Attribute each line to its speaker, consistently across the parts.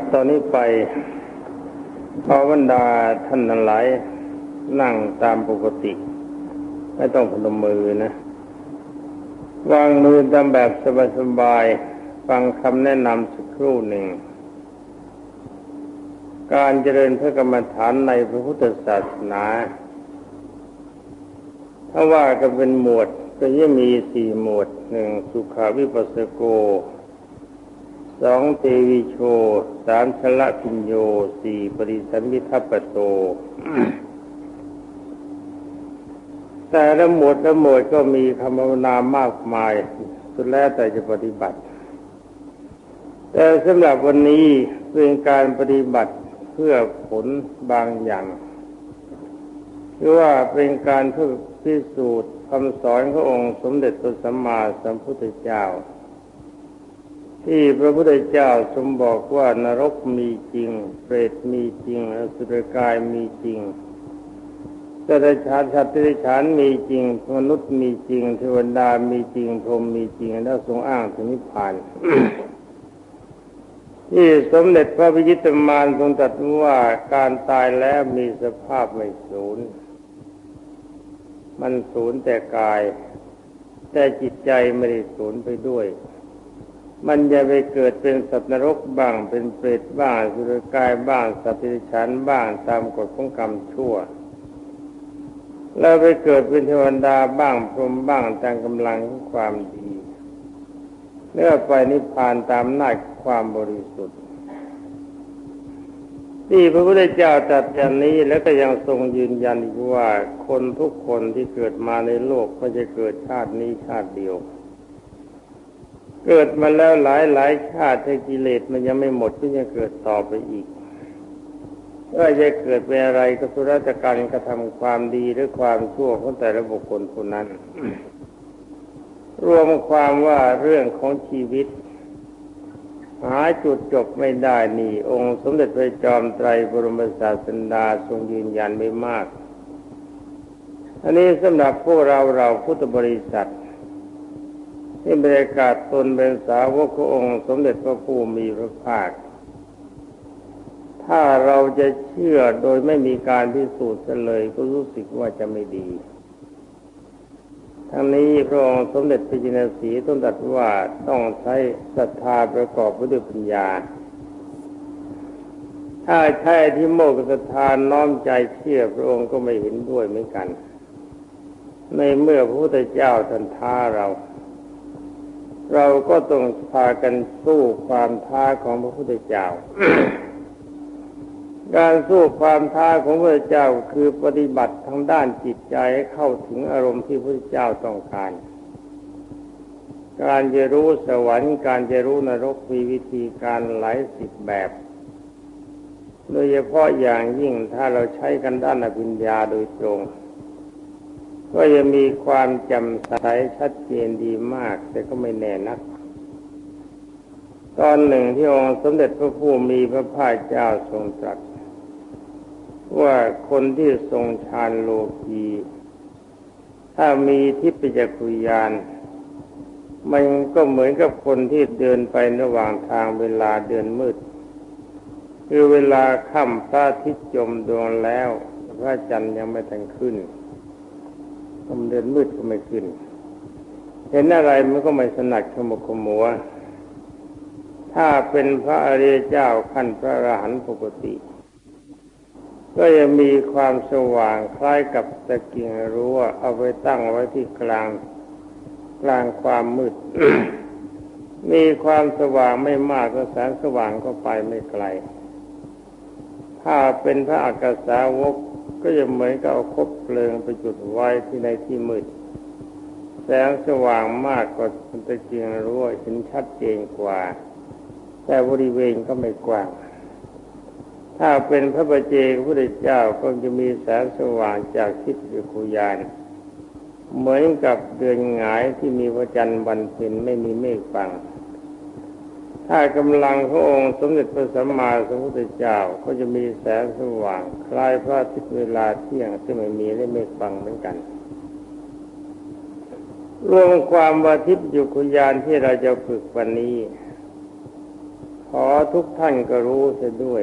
Speaker 1: ตอนนี้ไปขอบรรดาท่านทั้งหลายนั่งตามปกติไม่ต้องพนมมือนะวางมือตามแบบสบายๆฟังคำแนะนำสักครู่หนึ่งการเจริญพระกรรมฐานในพระพุทธศาสนาถ้าว่ากันเป็นหมวดก็จะมี4หมวด1สุขาวิปัสสโก2เตวิโช3ชลพิญโย4ปริสัมภิทัปปโต แต่ละหมวดก็มีคำภาวนามากมายสุดแล้วแต่จะปฏิบัติแต่สำหรับวันนี้เป็นการปฏิบัติเพื่อผลบางอย่างคือว่าเป็นการเพื่อพิสูจน์คำสอนขององค์สมเด็จพระสัมมาสัมพุทธเจ้าที่พระพุทธเจ้าทรงบอกว่านรกมีจริงเปรตมีจริงอสุรกายมีจริงสัตว์เดรัจฉานมีจริงมนุษย์มีจริงเทวดามีจริงพรหมมีจริงแล้วทรงอ้างถึงนิพพาน ที่สมเด็จพระพิชิตมารทรงตรัสว่าการตายแล้วมีสภาพไม่สูญมันสูญแต่กายแต่จิตใจไม่ได้สูญไปด้วยมันจะไปเกิดเป็นสัตว์นรกบ้างเป็นเปรตบ้างสุรกายบ้างสัตว์เดรัจฉานบ้างตามกฎของกรรมชั่วแล้วไปเกิดเป็นเทวดาบ้างพรหมบ้างตามกำลังของความดีเลื่อไปนิพพานตามหน้าความบริสุทธิ์ที่พระพุทธเจ้าตรัสอย่างนี้แล้วก็ยังทรงยืนยันอีกว่าคนทุกคนที่เกิดมาในโลกก็จะเกิดชาตินี้ชาติเดียวเกิดมาแล้วหลายชาติถ้ากิเลสมันยังไม่หมดก็จะเกิดต่อไปอีกว่าจะเกิดเป็นอะไรก็สุดแล้วแต่การกระทำความดีหรือความชั่วของแต่ละบุคคลคนนั้น รวมความว่าเรื่องของชีวิตหาจุดจบไม่ได้นี่องค์สมเด็จพระจอมไตรบรมศาสดาทรงยืนยันไว้มากอันนี้สำหรับพวกเราพุทธบริษัทที่บรรยากาศตนเป็นสาวกขององค์สมเด็จพระผู้มีพระภาคถ้าเราจะเชื่อโดยไม่มีการพิสูจน์เลยก็รู้สึกว่าจะไม่ดีทั้งนี้พระองค์สมเด็จพระจินสีทรงตรัสว่าต้องใช้ศรัทธาประกอบด้วยปัญญาถ้าใช้ที่โมกขศรัทธาน้อมใจเชื่อพระองค์ก็ไม่เห็นด้วยเหมือนกันในเมื่อพระพุทธเจ้าท่านท้าเราก็ต้องพากันสู้ความท้าของพระพุทธเจ้า การสู้ความท้าของพระพุทธเจ้าคือปฏิบัติทางด้านจิตใจให้เข้าถึงอารมณ์ที่พระพุทธเจ้าต้องการการจะรู้สวรรค์การจะรู้นรกมีวิธีการหลายสิบแบบโดยเฉพาะอย่างยิ่งถ้าเราใช้กันด้านอภิญญาโดยตรงก็จะมีความจำใสชัดเจนดีมากแต่ก็ไม่แน่นักตอนหนึ่งที่องค์สมเด็จพระผู้มีพระภาคเจ้าทรงตรัสว่าคนที่ทรงฌานโลกีถ้ามีทิพยจักขุญาณมันก็เหมือนกับคนที่เดินไประหว่างทางเวลาเดือนมืดคือเวลาค่ำพระอาทิตย์จมดวงแล้วพระจันทร์ยังไม่ทันขึ้นเดือนมืดก็ไม่ขึ้นเห็นอะไรมันก็ไม่สนัดขมุกขมัวถ้าเป็นพระอริยเจ้าขั้นพระอรหันต์ปกติก็จะมีความสว่างคล้ายกับตะเกียงรั้วเอาไปตั้งไว้ที่กลางความมืด มีความสว่างไม่มากก็แสงสว่างก็ไปไม่ไกลถ้าเป็นพระอักษาวกก็จะเหมือนกับเอาคบเพลิงไปจุดไว้ที่ในที่มืดแสงสว่างมากกว่าตะเกียงรั้วเห็นชัดเจนกว่าแต่บริเวณก็ไม่กว้างถ้าเป็นพระปัจเจกพุทธเจ้าก็จะมีแสงสว่างจากทิพยจักขุญาณเหมือนกับเดือนหงายที่มีพระจันทร์วันเพ็ญไม่มีเมฆบังถ้ากำลังขององค์สมเด็จพระสัมมาสัมพุทธเจ้าก็จะมีแสงสว่างคล้ายพระอาทิตย์เวลาเที่ยงที่ไม่มีและเมฆบังเหมือนกันรวมความว่าทิพยจักขุญาณที่เราจะฝึกวันนี้ขอทุกท่านก็รู้เสียด้วย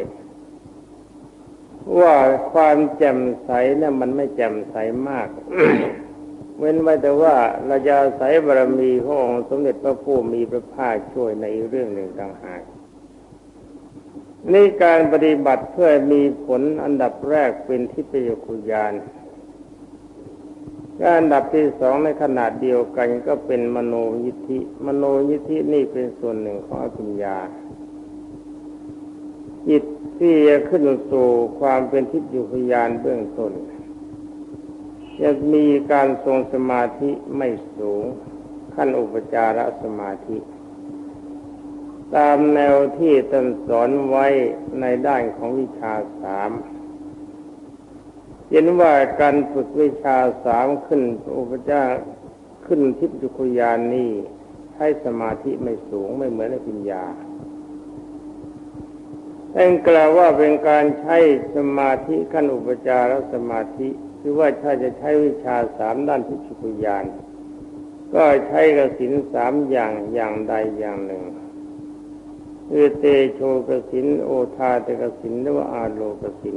Speaker 1: ว่าความแจ่มใสเนี่ยมันไม่แจ่มใสมาก เว้นไว้แต่ว่าเราจะอาศัยบารมีขององค์สมเด็จพระผู้มีพระภาคช่วยในอีกเรื่องหนึ่งต่างหากนี่การปฏิบัติเพื่อมีผลอันดับแรกเป็นทิพยคุญาณอันดับที่สองในขนาดเดียวกันก็เป็นมโนยิทธิมโนยิทธินี่เป็นส่วนหนึ่งของอภิญญาจิตที่จะขึ้นสู่ความเป็นทิพยคุญาณเบื้องต้นจะมีการทรงสมาธิไม่สูงขั้นอุปจารสมาธิตามแนวที่ท่านสอนไว้ในด้านของวิชาสามเห็นว่าการฝึกวิชาสามขึ้นอุปจารขึ้นทิพยคุญาณนี้ใช้สมาธิไม่สูงไม่เหมือนอภิญญาท่านกล่าวว่าเป็นการใช้สมาธิขั้นอุปจารสมาธิคือว่าถ้าจะใช้วิชาสามด้านทิพยคุญาณก็ใช้กสิณสามอย่างใดอย่างหนึ่งคือเตโชกสิณโอทาเตกสิณหรือว่าอาโลกสิณ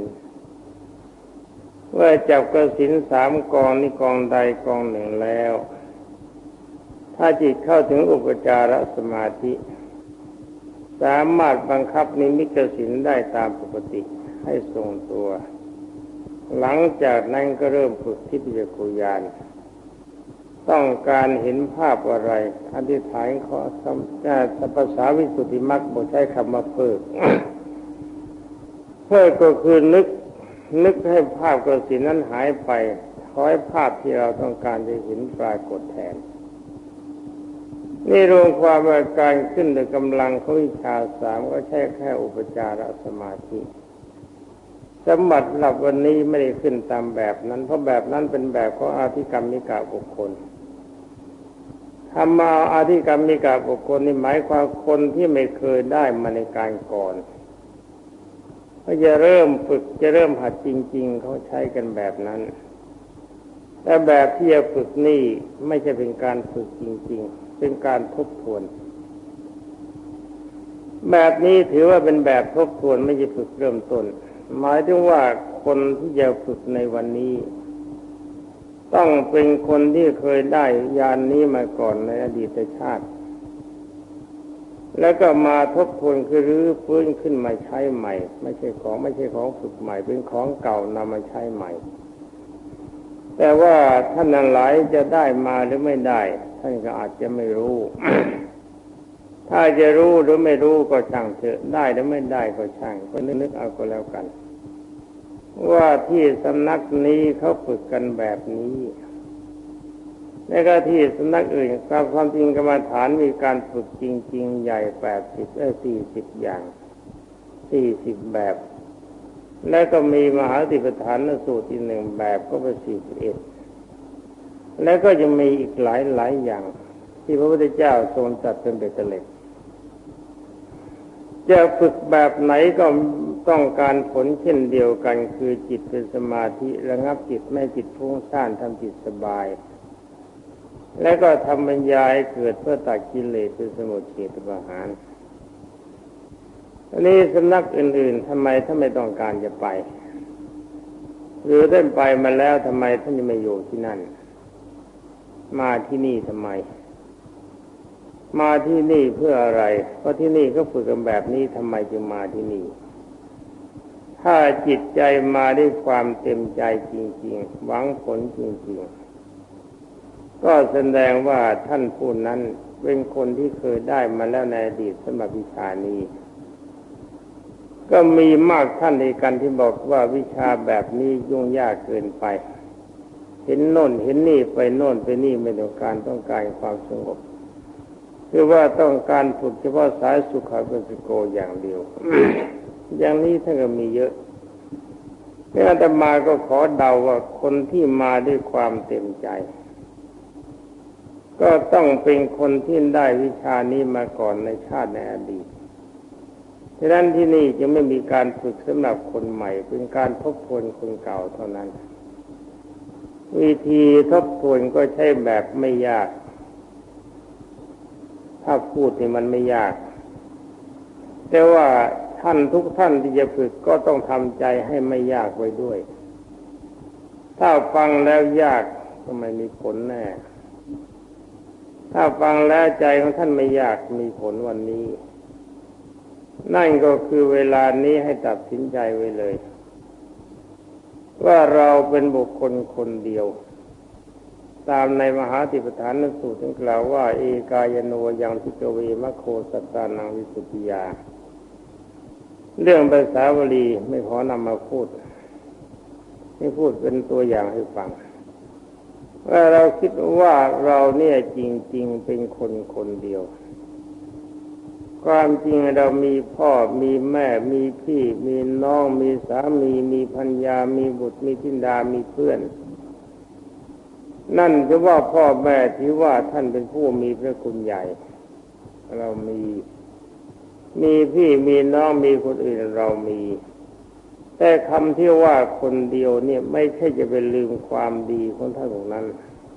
Speaker 1: ว่าจับกสิณสามกองนี้กองใดกองหนึ่งแล้วถ้าจิตเข้าถึงอุปจารสมาธิสามารถบังคับนิมิตกสิณได้ตามปกติให้ทรงตัวหลังจากนั้นก็เริ่มฝึกทิพยคุญาณต้องการเห็นภาพอะไรอธิษฐานขอภาษาวิสุทธิมรรคบอกใช้คำว่าเพิก เพิกก็คือนึกให้ภาพกสิณนั้นหายไปขอให้ภาพที่เราต้องการจะเห็นปรากฏแทนนี่รวมความว่าการขึ้นโดยกำลังของวิชาสามก็ใช่แค่อุปจารสมาธิสมบัติหลับวันนี้ไม่ได้ขึ้นตามแบบนั้นเพราะแบบนั้นเป็นแบบของอธิกรรมิกะบุคคลทำมาอธิกรรมิกะบุคคลนี่หมายความคนที่ไม่เคยได้มาในการก่อนก็จะเริ่มฝึกจะเริ่มหัดจริงๆเขาใช้กันแบบนั้นแต่แบบที่จะฝึกนี่ไม่ใช่เป็นการฝึกจริงๆเป็นการทบทวนแบบนี้ถือว่าเป็นแบบทบทวนไม่ใช่ฝึกเริ่มต้นหมายถึงว่าคนที่จะฝึกในวันนี้ต้องเป็นคนที่เคยได้ญาณนี้มาก่อนในอดีตชาติแล้วก็มาทบทวนคือรื้อฟื้นขึ้นมาใช้ใหม่ไม่ใช่ของฝึกใหม่เป็นของเก่านำมาใช้ใหม่แต่ว่าท่านนั้นหลายจะได้มาหรือไม่ได้ท่านก็อาจจะไม่รู้ ถ้าจะรู้หรือไม่รู้ก็ช่างเถอะได้หรือไม่ได้ก็ช่างก็นึกเอาก็แล้วกันว่าที่สำนักนี้เขาฝึกกันแบบนี้แล้วก็ที่สำนักอื่นความจริงกรรมฐานมีการฝึกจริงๆใหญ่40อย่าง40แบบแล้วก็มีมหาสติปัฏฐานสูตรอีกหนึ่งแบบก็เป็น41แล้วก็ยังมีอีกหลายอย่างที่พระพุทธเจ้าทรงจัดเป็นเบ็ดเตล็ดจะฝึกแบบไหนก็ต้องการผลเช่นเดียวกันคือจิตเป็นสมาธิระงับจิตไม่จิตฟุ้งซ่านทำจิตสบายและก็ทำปัญญาให้เกิดเพื่อตัดกิเลสเป็นสมุทเฉทประหารอันนี้สำนักอื่นๆทำไมท่านไม่ต้องการจะไปหรือท่านไปมาแล้วทำไมท่านยังไม่อยู่ที่นั่นมาที่นี่ทำไมมาที่นี่เพื่ออะไรเพราะที่นี่ก็ฝึกกันแบบนี้ทำไมจึงมาที่นี่ถ้าจิตใจมาด้วยความเต็มใจจริงๆหวังผลจริงๆก็แสดงว่าท่านผู้นั้นเป็นคนที่เคยได้มาแล้วในอดีตสำหรับวิชานี้ก็มีมากท่านในกันที่บอกว่าวิชาแบบนี้ยุ่งยากเกินไปเห็นโน่นเห็นนี่ไปโน่นไปนี่ไม่ต้องการความสงบคือว่าต้องการฝึกเฉพาะสายสุขวิปัสสโกอย่างเดียว อย่างนี้ท่านก็มีเยอะนี่อาตมาก็ขอเดาว่าคนที่มาด้วยความเต็มใจก็ต้องเป็นคนที่ได้วิชานี้มาก่อนในชาติในอดีตฉะนั้นที่นี่จะไม่มีการฝึกสำหรับคนใหม่เป็นการทบทวนคนเก่าเท่านั้นวิธีทบทวนก็ใช้แบบไม่ยากถ้าพูดนี่มันไม่ยากแต่ว่าท่านทุกท่านที่จะฝึกก็ต้องทำใจให้ไม่ยากไว้ด้วยถ้าฟังแล้วยากก็ไม่มีผลแน่ถ้าฟังแล้วใจของท่านไม่ยากมีผลวันนี้นั่นก็คือเวลานี้ให้ตัดสินใจไว้เลยว่าเราเป็นบุคคลคนเดียวตามในมหาติปฐานสูตรที่กล่าวว่าเอกายโนยังทิกเวมะโคสัตตานังวิสุทธิยาเรื่องภาษาบาลีไม่ขอนำมาพูดให้พูดเป็นตัวอย่างให้ฟังว่าเราคิดว่าเราเนี่ยจริงๆเป็นคนคนเดียวความจริงเรามีพ่อมีแม่มีพี่มีน้องมีสามีมีภรรยามีบุตรมีธิดามีเพื่อนนั่นจะว่าพ่อแม่ที่ว่าท่านเป็นผู้มีพระคุณใหญ่เรามีพี่มีน้องมีคนอื่นเรามีแต่คำที่ว่าคนเดียวเนี่ยไม่ใช่จะไปลืมความดีของท่านพวกนั้น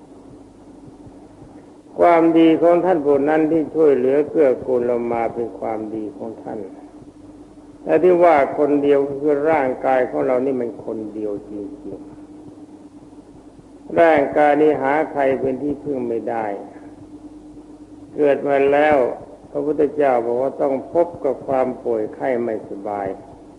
Speaker 1: ความดีของท่านพวกนั้นที่ช่วยเหลือเกื้อกูลเรามาเป็นความดีของท่านแต่ที่ว่าคนเดียวคือร่างกายของเรานี่มันคนเดียวจริงๆร่างกายนี้หาใครเป็นที่พึ่งไม่ได้เกิดมาแล้วพระพุทธเจ้าบอกว่าต้องพบกับความป่วยไข้ไม่สบาย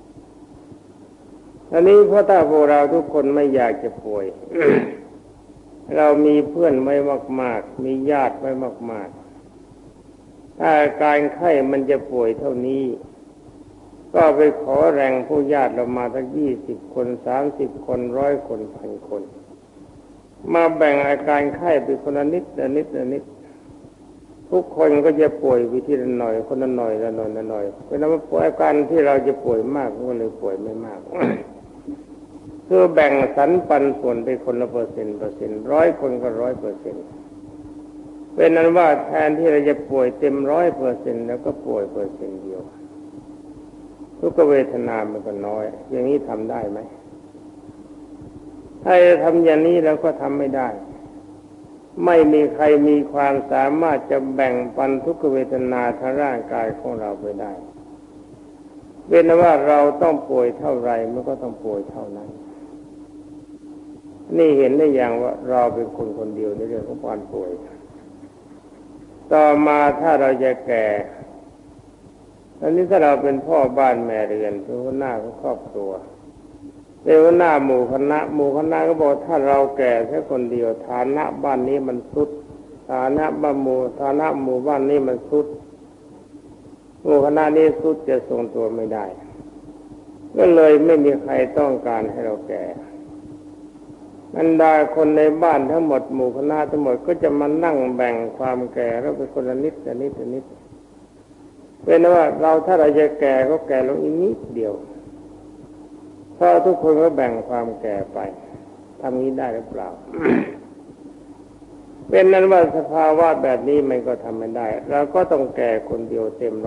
Speaker 1: อันนี้เพราะถ้าพวกเราทุกคนไม่อยากจะป่วย เรามีเพื่อนไม่มากๆมีญาติไม่มากๆถ้าการไข้มันจะป่วยเท่านี้ก็ไปขอแรงผู้ญาติเรามาทั้ง20 คน30 คน100 คน1,000 คนมาแบ่งอาการไข้เป็นคนละนิดละนิดละนิดทุกคนก็จะป่วยวิธีละหน่อยคนละหน่อยละหน่อยละหน่อยเป็นว่าป่วยอาการที่เราจะป่วยมากก็เลยป่วยไม่มาก คือแบ่งสรรปันส่วนไปคนละเปอร์เซ็นต์100 คนก็100%เป็นนั้นว่าแทนที่เราจะป่วยเต็ม100%แล้วก็ป่วย1%เดียวทุกเวทนามันก็น้อยอย่างนี้ทำได้ไหมถ้าจะทำอย่างนี้แล้วก็ทำไม่ได้ไม่มีใครมีความสามารถจะแบ่งปันทุกเวทนาทางร่างกายของเราไปได้เป็นว่าเราต้องป่วยเท่าไรมันก็ต้องป่วยเท่านั้นนี่เห็นได้อย่างว่าเราเป็นคนคนเดียวในเรื่องของความป่วยต่อมาถ้าเราจะแก่ตอนนี้ถ้าเราเป็นพ่อบ้านแม่เรือนเป็นหัวหน้าของครอบครัวเป็นหัวหน้าหมู่คณะก็บอกถ้าเราแก่แค่คนเดียวฐานะบ้านนี้มันทรุดฐานะหมู่บ้านนี้มันทรุดหมู่คณะนี้ทรุดจะทรงตัวไม่ได้ก็เลยไม่มีใครต้องการให้เราแก่บรรดาคนในบ้านทั้งหมดหมู่คณะทั้งหมดก็จะมานั่งแบ่งความแก่แล้วเป็นคนละนิดละนิดละนิดเป็นว่าเราถ้าเราจะแก่ก็แก่ลงอีกนิดเดียวเพราะทุกคนก็แบ่งความแก่ไปทำนี้ได้หรือเปล่า เป็นนั้นว่าสภาวะแบบนี้มันก็ทำไม่ได้เราก็ต้องแก่คนเดียวเต็ม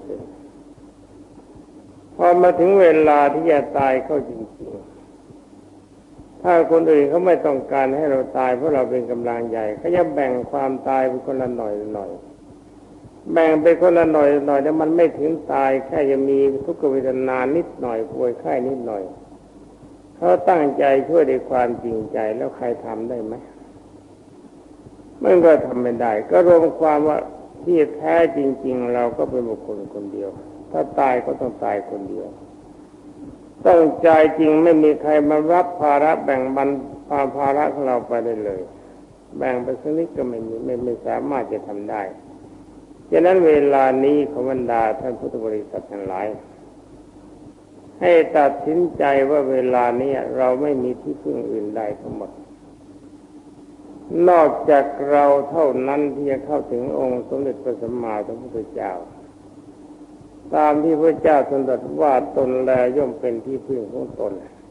Speaker 1: 100%พอมาถึงเวลาที่จะตายเข้าจริงๆถ้าคนอื่นเขาไม่ต้องการให้เราตายเพราะเราเป็นกำลังใหญ่เขาจะแบ่งความตายเป็นคนละหน่อยหน่อยแบ่งไปคนละหน่อยหน่อยแต่มันไม่ถึงตายแค่จะมีทุกขเวทนานิดหน่อยป่วยไข้นิดหน่อยเขาตั้งใจช่วยด้วยความจริงใจแล้วใครทำได้ไหมมันก็ทำไม่ได้ก็รวมความว่าที่แท้จริงๆเราก็เป็นบุคคลคนเดียวถ้าตายก็ต้องตายคนเดียวต้องใจจริงไม่มีใครมารับภาระแบ่งบรรภาระของเราไปได้เลยแบ่งไปสักนิดก็ไม่สามารถจะทำได้ฉะนั้นเวลานี้ขอบรรดาท่านพุทธบริษัททั้งหลายให้ตัดสินใจว่าเวลานี้เราไม่มีที่พึ่งอื่นใดทั้งหมดนอกจากเราเท่านั้นที่จะเข้าถึงองค์สมเด็จพระสัมมาสัมพุทธเจ้าตามที่พระเจ้าทรงตรัสว่าตนแลย่อมเป็นที่พึ่งของตน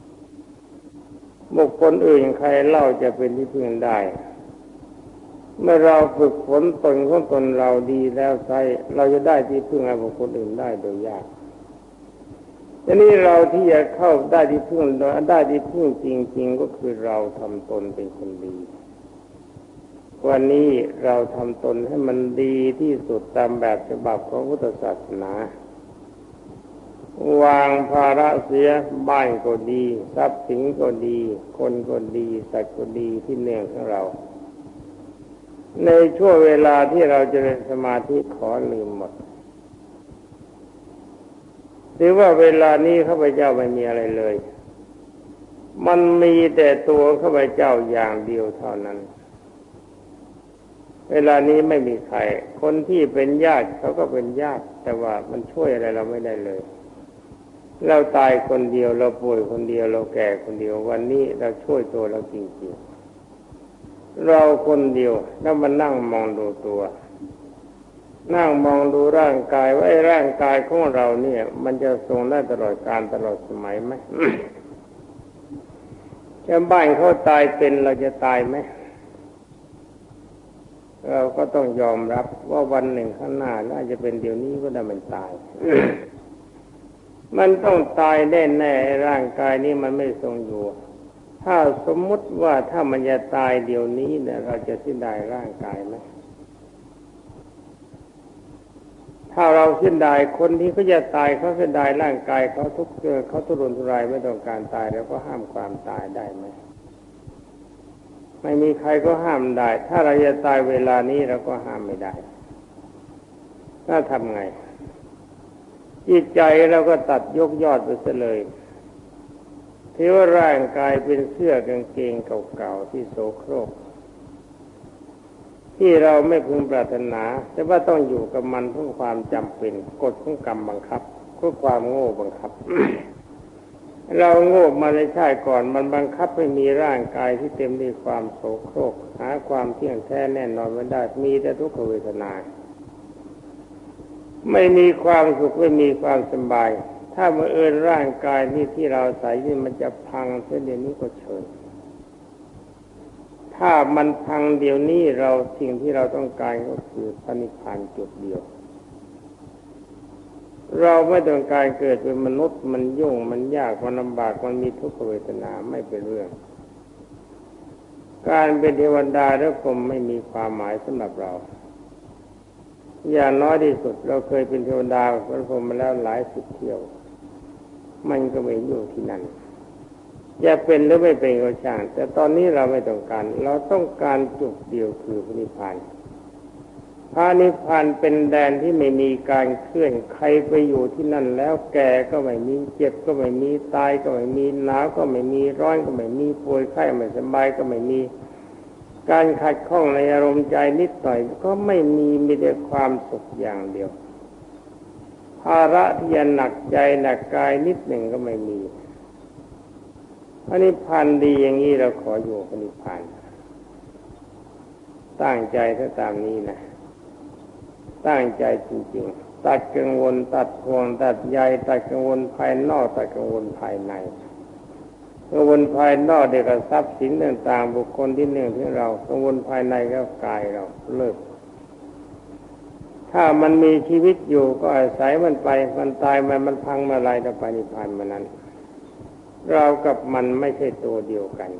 Speaker 1: บุคคลอื่นใครเล่าจะเป็นที่พึ่งได้เมื่อเราฝึกฝนตนของตนเราดีแล้วใช้เราจะได้ที่พึ่งให้บุคคลอื่นได้โดยยากทีนี้เราที่จะเข้าได้ที่พึ่งได้ที่พึ่งจริงๆก็คือเราทำตนเป็นคนดีวันนี้เราทำตนให้มันดีที่สุดตามแบบฉบับของพุทธศาสนาวางภาระเสียบ้านก็ดีทรัพย์สินก็ดีคนก็ดีสัตว์ก็ดีที่เนื่องของเราในช่วงเวลาที่เราจะเรียนสมาธิขอลืมหมดหรือว่าเวลานี้ข้าพเจ้าไม่มีอะไรเลยมันมีแต่ตัวข้าพเจ้าอย่างเดียวเท่านั้นเวลานี้ไม่มีใครคนที่เป็นญาติเขาก็เป็นญาติแต่ว่ามันช่วยอะไรเราไม่ได้เลยเราตายคนเดียวเราป่วยคนเดียวเราแก่คนเดียววันนี้เราช่วยตัวเราจริงๆเราคนเดียวแล้วมานั่งมองดูตัวนั่งมองดูร่างกายว่าร่างกายของเราเนี่ยมันจะทรงได้ตลอดกาลตลอดสมัยไหม ชาวบ้านเขาตายเป็นเราจะตายไหมเราก็ต้องยอมรับว่าวันหนึ่งข้างหน้าน่าจะเป็นเดี๋ยวนี้ก็ได้มันตาย มันต้องตายแน่ๆร่างกายนี้มันไม่ทรงอยู่ถ้าสมมุติว่าถ้ามันจะตายเดี๋ยวนี้เนี่ยเราจะเสียดายร่างกายไหมถ้าเราเสียดายคนที่เขาจะตายเขาเสียดายร่างกายเขาเขาทุรนทุรายไม่ต้องการตายแล้วก็ห้ามความตายได้ไหมไม่มีใครก็ห้ามได้ถ้าเราจะตายเวลานี้เราก็ห้ามไม่ได้ถ้าทำไงจิตใจเราก็ตัดยกยอดไปซะเลยที่ว่าร่างกายเป็นเสื้อกางเกงเก่าๆที่โสโครกที่เราไม่พึงปรารถนาแต่ว่าต้องอยู่กับมันเพื่อความจำเป็นกฎของกรรมบังคับเพื่อความโง่บังคับ เราโง่มาในชาติก่อนมันบังคับให้มีร่างกายที่เต็มด้วยความโสโครกหาความเที่ยงแท้แน่นอนไม่ได้มีแต่ทุกขเวทนาไม่มีความสุขไม่มีความสบายถ้าบังเอิญร่างกายนี้ที่เราใส่นี่มันจะพังเสียเดี๋ยวนี้ก็เชิญถ้ามันพังเดี๋ยวนี้เราสิ่งที่เราต้องการก็คือพระนิพพานจุดเดียวเราไม่ต้องการเกิดเป็นมนุษย์มันยุ่งมันยากมันลำบากมันมีทุกขเวทนาไม่เป็นเรื่องการเป็นเทวดาและพรหมไม่มีความหมายสำหรับเราอย่างน้อยที่สุดเราเคยเป็นเทวดาพระพรหมมาแล้วหลายสิบเที่ยวมันก็ไม่อยู่ที่นั่นจะเป็นหรือไม่เป็นก็ช่างแต่ตอนนี้เราไม่ต้องการเราต้องการจุดเดียวคือพระนิพพานพระนิพพานเป็นแดนที่ไม่มีการเคลื่อนใครไปอยู่ที่นั่นแล้วแก่ก็ไม่มีเจ็บก็ไม่มีตายก็ไม่มีหนาวก็ไม่มีร้อนก็ไม่มีป่วยไข้ไม่สบายก็ไม่มีการขัดข้องในอารมณ์ใจนิดหน่อยก็ไม่มีแต่ความสุขอย่างเดียวภาระที่จะหนักใจหนักกายนิดหนึ่งก็ไม่มีพระนิพพานดีอย่างนี้เราขออยู่พระนิพพานตั้งใจถ้าตามนี้นะตั้งใจจริงๆตัดกังวลตัดห่วงตัดใยตัดกังวลภายนอกตัดกังวลภายในกังวลภายนอกเด็กทรัพย์สินต่างๆบุคคลที่หนึ่งที่เรากังวลภายในก็กายเราเลิกถ้ามันมีชีวิตอยู่ก็อาศัยมันไปมันตายมันพังมาอะไรต่อไปนิพพานมานั้นเรากับมันไม่ใช่ตัวเดียวกัน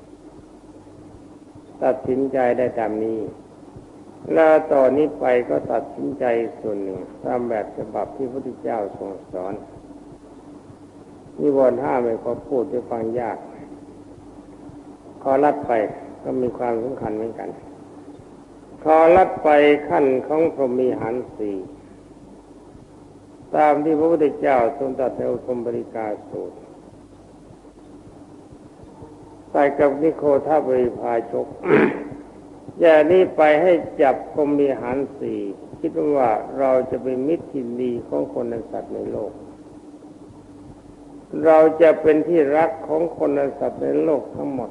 Speaker 1: ตัดสินใจได้ตามนี้แล้วต่อนนี้ไปก็ตัดสินใจส่วนหนึ่งตามแบบฉบับที่พระพุทธเจ้าทรงสอนนิวรณ์ห้าไม่ขอพูดด้วยฟังยากขอลัดไปก็มีความสำคัญเหมือนกันขอลัดไปขั้นของพรหมีหารสี่ตามที่พระพุทธเจ้าทรงตรัสในอุทมบริกาสูตรใส่กับนิโคทบริพาชก อย่างนี้ไปให้จับพรหมีหารสี่คิดว่าเราจะเป็นมิตรที่ดีของคนและสัตว์ในโลกเราจะเป็นที่รักของคนและสัตว์ในโลกทั้งหมด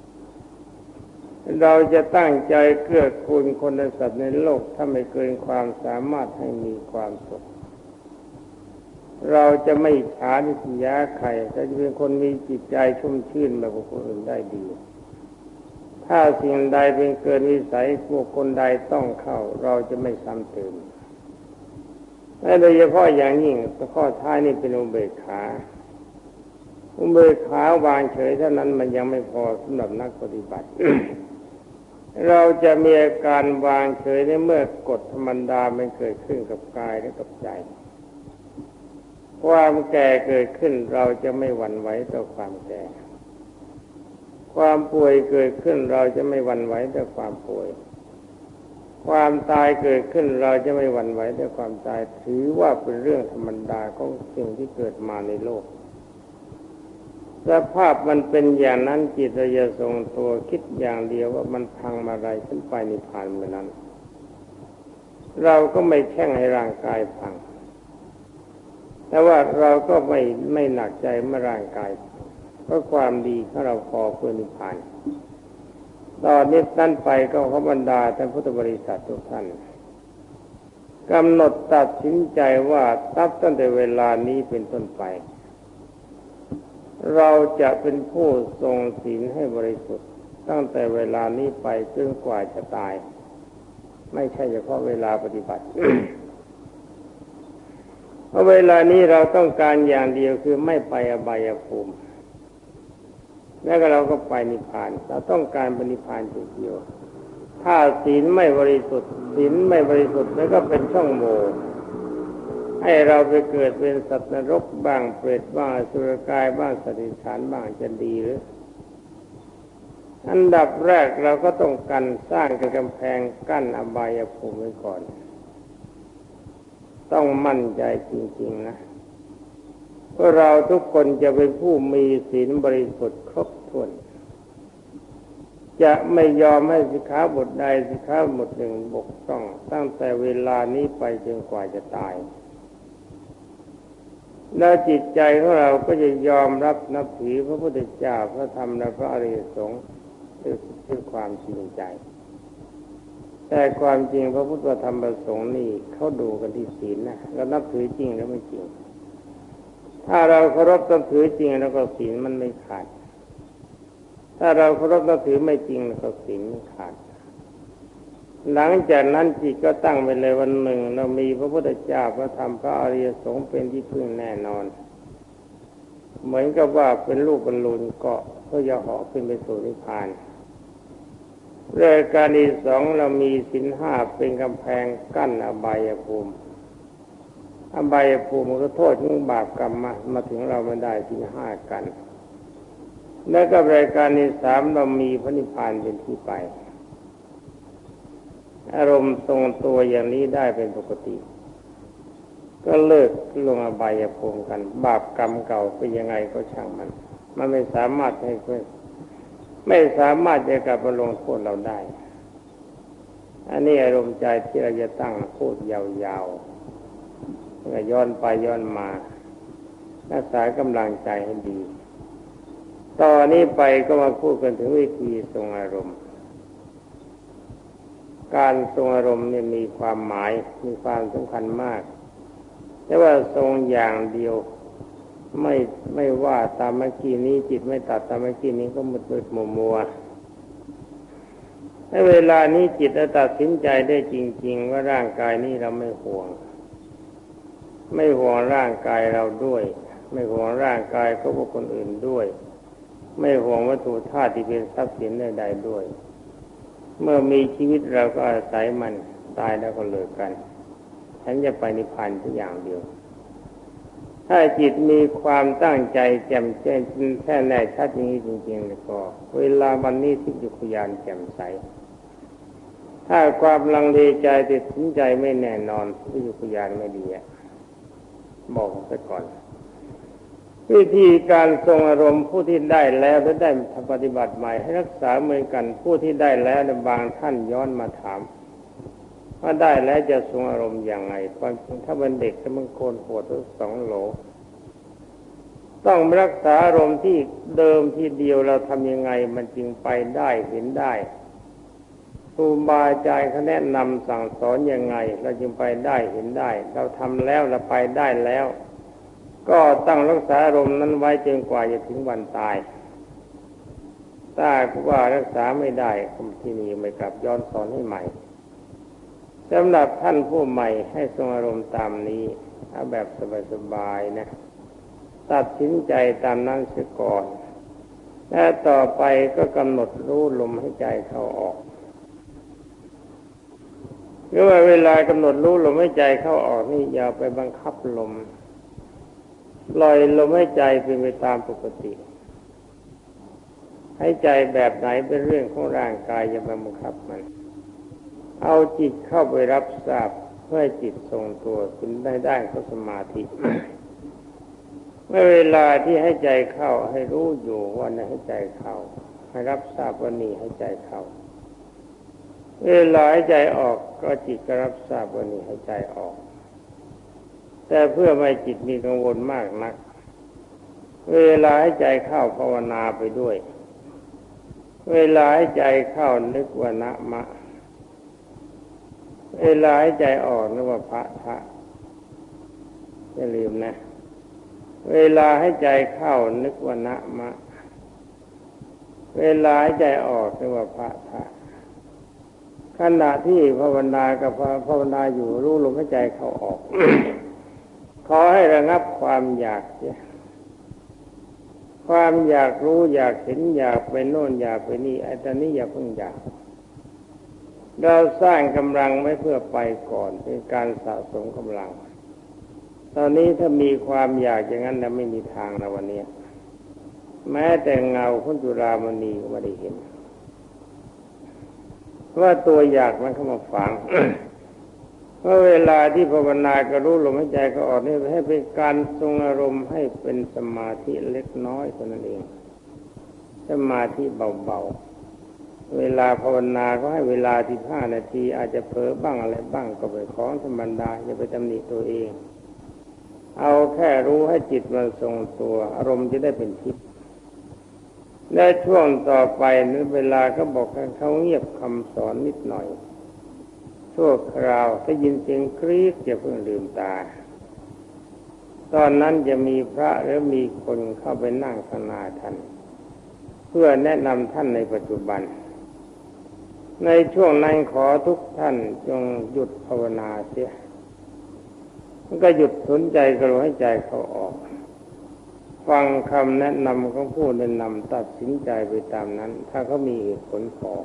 Speaker 1: เราจะตั้งใจเกื้อกูลคนและสัตว์ในโลกถ้าไม่เกินความสามารถให้มีความสุขเราจะไม่ฉานิสยาใครแต่จะเป็นคนมีจิตใจชุ่มชื่นแบบคนอื่นได้ดีถ้าสิ่งใดเป็นเกินวิสัยพวกคนใดต้องเข้าเราจะไม่ซ้ำเติมและโดยเฉพาะอย่างยิ่งข้อท้ายนี่เป็นอุเบกขาอุเบกขาวางเฉยเท่านั้นมันยังไม่พอสำหรับนักปฏิบัติ เราจะมีอาการวางเฉยในเมื่อกฎธรรมดามันเกิดขึ้นกับกายและกับใจผความแก่เกิดขึ้นเราจะไม่หวั่นไหวต่อความแก่ความป่วยเกิดขึ้นเราจะไม่หวั่นไหวต่อความป่วยความตายเกิดขึ้นเราจะไม่หวั่นไหวต่อความตายถือว่าเป็นเรื่องธรรมดาของสิ่งที่เกิดมาในโลกสภาพมันเป็นอย่างนั้นจิตเราจะทรงตัวคิดอย่างเดียวว่ามันพังมาไรฉันไปนิพพานเมื่อนั้นเราก็ไม่แช่งให้ร่างกายพังแต่ว่าเราก็ไม่หนักใจเมื่อร่างกายเพราะความดีของเราพอเพื่อนิพพานตอนนี้นั่นไปก็ขอบรรดาท่านพุทธบริษัททุกท่านกำหนดตัดสินใจว่านับตั้งแต่เวลานี้เป็นต้นไปเราจะเป็นผู้ทรงศีลให้บริสุทธิ์ตั้งแต่เวลานี้ไปจนกว่าจะตายไม่ใช่เฉพาะเวลาปฏิบัติ เพราะเวลานี้เราต้องการอย่างเดียวคือไม่ไปอบายภูมิแล้วก็เราก็ไปนิพพานเราต้องการปณิพพานเดียวถ้าศีลไม่บริสุทธิ์ศีลไม่บริสุทธิ์แล้วก็เป็นช่องโหว่ให้เราไปเกิดเป็นสัตว์นรกบ้างเปรตบ้างอสุรกายบ้างสัตว์เดรัจฉานบ้างจะดีหรืออันดับแรกเราก็ต้องการสร้างกำแพงกั้นอบายภูมิไว้ก่อนต้องมั่นใจจริงๆนะเพราะเราทุกคนจะเป็นผู้มีศีลบริสุทธิ์ครบถ้วนจะไม่ยอมให้สิกขาบทใดสิกขาบทหนึ่งบกพร่องตั้งแต่เวลานี้ไปจนกว่าจะตายแล้วจิตใจของเราก็จะยอมรับนับถือพระพุทธเจ้าพระธรรมและพระอริยสงฆ์ด้วยความจริงใจแต่ความจริงพระพุทธธรรมประสงค์นี่เขาดูกันที่ศีลนะเรานับถือจริงแล้วไม่จริงถ้าเราเคารพนับถือจริงแล้วก็ศีลมันไม่ขาดถ้าเราเคารพนับถือไม่จริงแล้วก็ศีลไม่ขาดหลังจากนั้นจิตก็ตั้งไปเลยวันหนึ่งเรามีพระพุทธเจ้าพระธรรมพระอริยสงฆ์เป็นที่พึ่งแน่นอนเหมือนกับว่าเป็นลูกบอลลูนเกาะเพื่อจะเหาะขึ้นไปสู่นิพพานรายการที่สองเรามีศีลห้าเป็นกำแพงกั้นอบายภูมิอบายภูมิก็โทษของบาปกรรมมาถึงเราไม่ได้ศีลห้ากันแล้วก็รายการที่สามเรามีพระนิพพานเป็นที่ไปอารมณ์ทรงตัวอย่างนี้ได้เป็นปกติก็เลิกลงอบายภูมิกันบาปกรรมเก่าเป็นยังไงก็ช่างมันไม่สามารถจะกลับมาลงโทษเราได้อันนี้อารมณ์ใจที่เราจะตั้งพูดยาวๆก็ย้อนไปย้อนมารักษากำลังใจให้ดีต่อนนี้ไปก็มาพูดกันถึงวิธีทรงอารมณ์การทรงอารมณ์นี่มีความหมายมีความสำคัญมากแต่ว่าทรงอย่างเดียวไม่ว่าตามเมื่อกี้นี้จิตไม่ตัดตามเมื่อกี้นี้ก็มืดมัวในเวลานี้จิตตัดสินใจได้จริงๆว่าร่างกายนี้เราไม่ห่วงร่างกายเราด้วยไม่ห่วงร่างกายของบุคคลอื่นด้วยไม่ห่วงวัตถุธาตุที่เป็นทรัพย์สินใดๆด้วยเมื่อมีชีวิตเราก็อาศัยมันตายแล้วก็เลิกกันฉันจะไปนิพพานทุกอย่างเดียวถ้าจิตมีความตั้งใจแจ่มแจ้งแท้แน่ชัดอย่างนี้จริงๆแล้วก็เวลาวันนี้ทิพยุคยานแจ่มใสถ้าความลังเลใจติดสินใจไม่แน่นอนทิพยุคยานไม่ดีบอกซะก่อนวิธีการทรงอารมณ์ผู้ที่ได้แล้วและได้ปฏิบัติใหม่ให้รักษาเหมือนกันผู้ที่ได้แล้วบางท่านย้อนมาถามว่าได้แล้วจะทรงอารมณ์อย่างไรความจริงถ้าเป็นเด็กถ้ามันโกนหัวทั้งสองโหลต้องรักษาอารมณ์ที่เดิมที่เดียวเราทำยังไงมันจึงไปได้เห็นได้ครูบาอาจารย์เขาแนะนำสั่งสอนยังไงเราจึงไปได้เห็นได้เราทำแล้วเราไปได้แล้วก็ต้องรักษาอารมณ์นั้นไว้จนกว่าจะถึงวันตายถ้าว่ารักษาไม่ได้ที่นี่ไม่กลับย้อนสอนให้ใหม่สำหรับท่านผู้ใหม่ให้ทรงอารมณ์ตามนี้เอาแบบสบายๆนะตัดสินใจตามนั้นเสียก่อนและต่อไปก็กำหนดรู้ลมให้ใจเข้าออกหรือว่าเวลากำหนดรู้ลมให้ใจเข้าออกนี่อย่าไปบังคับลมปล่อยลมหายใจเป็นไปตามปกติหายใจแบบไหนเป็นเรื่องของร่างกายอย่าไปบังคับมันเอาจิตเข้าไปรับทราบเพื่อจิตทรงตัวขึ้นได้ของสมาธิ เมื่อเวลาที่ให้ใจเข้าให้รู้อยู่ว่าในให้ใจเข้าให้รับทราบว่านี่ให้ใจเข้าเวลาให้ใจออกก็จิตก็รับทราบว่านี่ให้ใจออกแต่เพื่อไม่จิตมีกังวลมากนักเวลาให้ใจเข้าภาวนาไปด้วยเวลาให้ใจเข้านึกว่านะมะเวลาให้ใจออกนึกว่าพะทะอย่าลืมนะเวลาให้ใจเข้านึกว่านะมะเวลาให้ใจออกนึกว่าพะทะขณะที่ภาวนากับภาวนาอยู่รู้ลมหายใจเข้าออก ขอให้ระงับความอยากเสียความอยากรู้อยากเห็นอยากไปโน่นอยากไปนี่ไอ้ตอนนี้อย่าเพิ่งอยากเราสร้างกำลังไว้เพื่อไปก่อนเป็นการสะสมกำลังตอนนี้ถ้ามีความอยากอย่างนั้นแล้วไม่มีทางนะวันนี้แม้แต่เงาของจุฬามณีก็ไม่ได้เห็นว่าตัวอยากมันเข้ามาฝัง เมื่อเวลาที่ภาวนาก็รู้ลมหายใจก็ออกนี่ให้เป็นการทรงอารมณ์ให้เป็นสมาธิเล็กน้อยเท่านั้นเองสมาธิเบาๆเวลาภาวนาก็ให้เวลา15 นาทีอาจจะเผลอบ้างอะไรบ้างก็เป็นของธรรมดาอย่าไปตำหนิตัวเองเอาแค่รู้ให้จิตมันทรงตัวอารมณ์จะได้เป็นทิพย์และช่วงต่อไปนั้นเวลาก็บอกให้เขาเงียบคำสอนนิดหน่อยชั่วคราวถ้ายินเสียงกรี๊ดอย่าเพิ่งลืมตาตอนนั้นจะมีพระหรือมีคนเข้าไปนั่งข้างหน้าท่านเพื่อแนะนำท่านในปัจจุบันในช่วงนั้นขอทุกท่านจงหยุดภาวนาเสียมันก็หยุดสนใจกระโดดให้ใจเขาออกฟังคำแนะนำของผู้แนะนำตัดสินใจไปตามนั้นถ้าเขามีเหตุผลพอ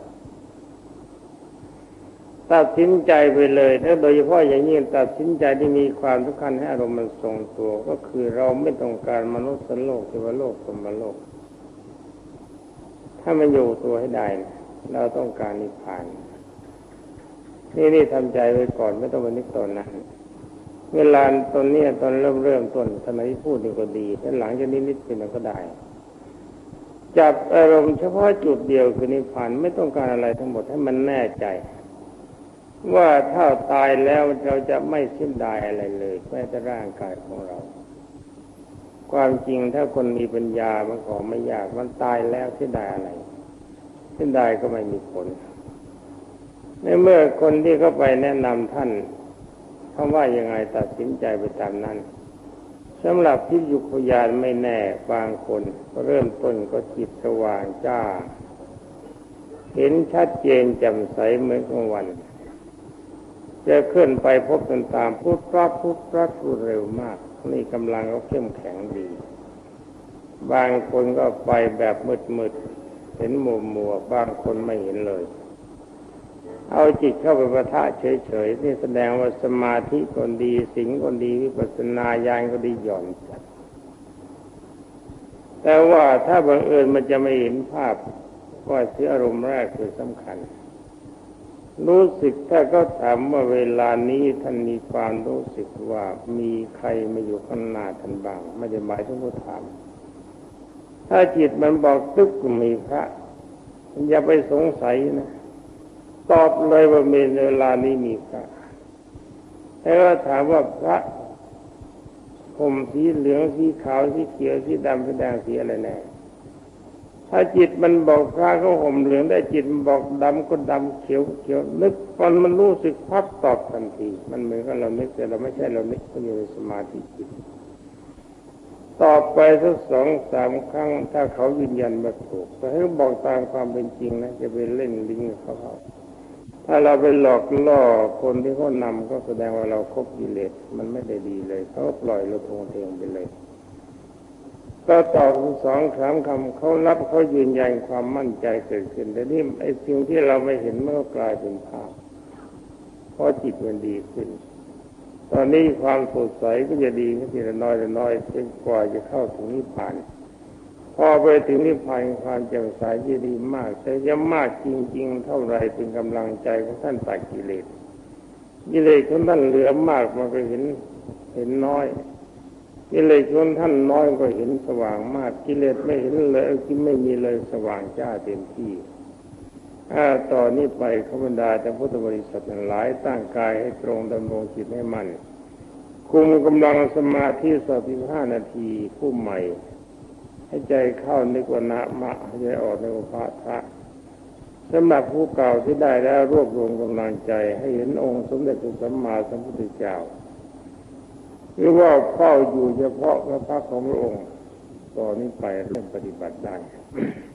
Speaker 1: ตัดสินใจไปเลยแล้วโดยเฉพาะอย่างยิ่งตัดสินใจที่มีความสำคัญให้อารมณ์มันทรงตัวก็คือเราไม่ต้องการมนุษย์โลกเทวโลกพรหมโลกถ้ามันอยู่ตัวให้ได้เราต้องการนิพพานนี่ทำใจไว้ก่อนไม่ต้องไปนึกตอนนั้นเวลาตอนนี้ตอนเริ่มต้นสมัยที่พูดนี่ก็ดีแต่หลังจากนิดๆเป็นก็ได้จับอารมณ์เฉพาะจุดเดียวคือนิพพานไม่ต้องการอะไรทั้งหมดให้มันแน่ใจว่าถ้าตายแล้วเราจะไม่เสียดายอะไรเลยแม้แต่ร่างกายของเราความจริงถ้าคนมีปัญญามันก็ไม่ยากมันตายแล้วเสียดายอะไรเสียดายก็ไม่มีผลในเมื่อคนที่เข้าไปแนะนำท่านเขาว่ายังไงตัดสินใจไปตามนั้นสำหรับทิพยุคญาณไม่แน่บางคนก็เริ่มต้นก็จิตสว่างจ้าเห็นชัดเจนแจ่มใสเหมือนกลางวันจะขึ้นไปพบตามพุทธะพุทธะพูดเร็วมากนี่กำลังเขาเข้มแข็งดีบางคนก็ไปแบบมืดๆเห็นมัวบางคนไม่เห็นเลยเอาจิตเข้าไปประทะเฉยๆนี่แสดงว่าสมาธิก็ดีสิงก็ดีวิปัสสนาญาณก็ดีหย่อนจัดแต่ว่าถ้าบังเอิญมันจะไม่เห็นภาพว่าที่อารมณ์แรกคือสำคัญรู้สึกถ้าก็ถามว่าเวลานี้ท่านมีความรู้สึกว่ามีใครมาอยู่ข้างหน้าท่านบ้างไม่ได้หมายถึงผู้ถามถ้าจิตมันบอกตึกมีพระอย่าไปสงสัยนะตอบเลยว่ามีเวลานี้มีพระแต่ว่าถามว่าพระห่มสีเหลืองสีขาวสีเขียวสีดำสีแดงสีอะไรแน่ถ้าจิตมันบอกพระเขาห่มเหลืองได้จิตมันบอกดำก็ดำเขียวเขียวนึกมันรู้สึกพับตอบทันทีมันเหมือนกับเรานึกแต่เราไม่ใช่เรานึกมันอยู่ในสมาธิจิตตอบไปสัก2-3 ครั้งถ้าเขายืนยันมาถูกแต่ให้บอกตามความเป็นจริงนะจะไปเล่นลิงเขาถ้าเราไปหลอกล่อคนที่เขานำก็แสดงว่าเราคบกิเลสมันไม่ได้ดีเลยเขาปล่อยเราทงเทงไปเลยก็ตอบ2-3 คำเขารับเขายืนยันความมั่นใจเกิดขึ้นแต่นี่ไอ้สิ่งที่เราไม่เห็นมันก็กลายเป็นภาพเพราะจิตมันดีขึ้นตอนนี้ความสดใสก็จะดีขึ้นทีละน้อยละน้อยจนกว่าจะเข้าถึงนิพพานพอไปถึงนิพพานความแจ่มใสจะดีมากแต่จะมากจริงๆเท่าไรเป็นกำลังใจของท่านตัดกิเลสของท่านเหลือมากมันก็เห็นน้อยกิเลสของท่านน้อยก็เห็นสว่างมากกิเลสไม่เห็นเลยกิไม่มีเลยสว่างจ้าเต็มที่ต่อนนี้ไปขบรรดาแต่พุทธบริษัทหลายตั้งกายให้ตรงดำรงจิตให้มั่นคุมกำลังสมาธิ15 นาทีผู้ใหม่ให้ใจเข้านึกว่านะมะให้ใจออกในอุปาทะสำหรับผู้เก่าที่ได้แล้วรวบรวมกำลังใจให้เห็นองค์สมเด็จพระสัมมาสัมพุทธเจ้าหรือว่าเฝ้าอยู่เฉพาะพระพักตร์ของพระองค์ต่อนนี้ไปเริ่มปฏิบัติได้